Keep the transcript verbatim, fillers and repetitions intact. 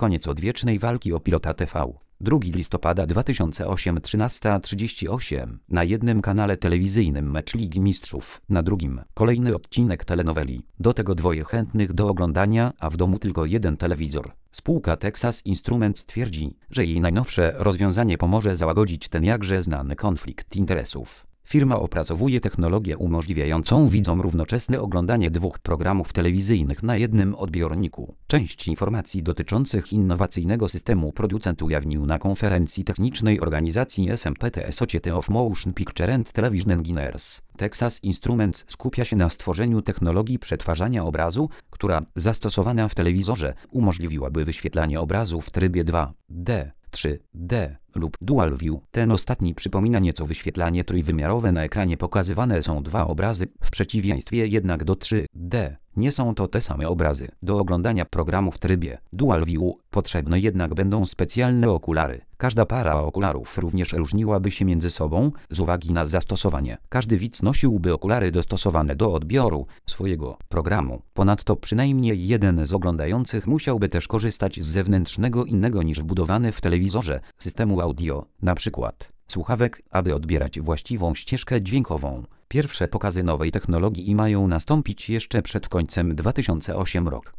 Koniec odwiecznej walki o pilota T V. drugiego listopada dwa tysiące ósmego, trzynasta trzydzieści osiem. Na jednym kanale telewizyjnym mecz Ligi Mistrzów, na drugim kolejny odcinek telenoweli. Do tego dwoje chętnych do oglądania, a w domu tylko jeden telewizor. Spółka Texas Instruments twierdzi, że jej najnowsze rozwiązanie pomoże załagodzić ten jakże znany konflikt interesów. Firma opracowuje technologię umożliwiającą widzom równoczesne oglądanie dwóch programów telewizyjnych na jednym odbiorniku. Część informacji dotyczących innowacyjnego systemu producent ujawnił na konferencji technicznej organizacji S M P T Society of Motion Picture and Television Engineers. Texas Instruments skupia się na stworzeniu technologii przetwarzania obrazu, która, zastosowana w telewizorze, umożliwiłaby wyświetlanie obrazu w trybie dwa D. trzy D lub Dual View. Ten ostatni przypomina nieco wyświetlanie trójwymiarowe. Na ekranie pokazywane są dwa obrazy, w przeciwieństwie jednak do trzy D. Nie są to te same obrazy. Do oglądania programu w trybie Dual View potrzebne jednak będą specjalne okulary. Każda para okularów również różniłaby się między sobą z uwagi na zastosowanie. Każdy widz nosiłby okulary dostosowane do odbioru swojego programu. Ponadto przynajmniej jeden z oglądających musiałby też korzystać z zewnętrznego innego niż wbudowany w telewizorze systemu audio, na przykład słuchawek, aby odbierać właściwą ścieżkę dźwiękową. Pierwsze pokazy nowej technologii mają nastąpić jeszcze przed końcem dwa tysiące ósmego roku.